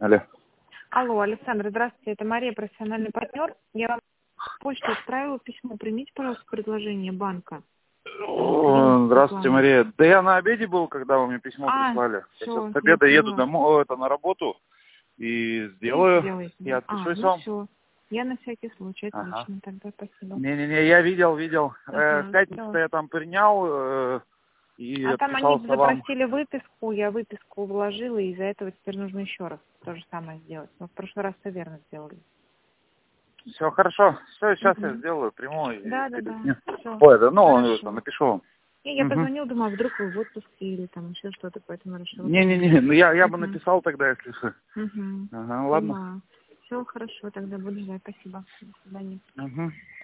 Алло. Алло, Александр, здравствуйте, это Мария, профессиональный партнер. Я вам в почту отправила письмо. Примите, пожалуйста, предложение банка. Здравствуйте, Мария. Да я на обеде был, когда вы мне письмо прислали. Я Все, сейчас с я обеда еду поняла. домой, на работу и И сделаю. сделаете, Я да? отпишусь Ну вам. все. Я на всякий случай, Ага. отлично, тогда спасибо. Не-не-не, я видел. В Ага, пятницу-то всё. я там принял и А там они отписался вам. запросили выписку, я выписку вложила, и из-за этого теперь нужно еще раз то же самое сделать. Но в прошлый раз все верно сделали. Все хорошо. Все, сейчас я Угу. сделаю, приму и Да. перезвоню. Все. Ой, да, ну, Хорошо. напишу вам. И я Угу. позвонила, думаю, а вдруг вы в отпуске или там еще что-то, поэтому решила Не-не-не, позвонить. ну я бы Угу. написал тогда, если что. Угу. Ага, ладно. Поняла. Все хорошо, тогда буду ждать. Спасибо. До свидания. Угу.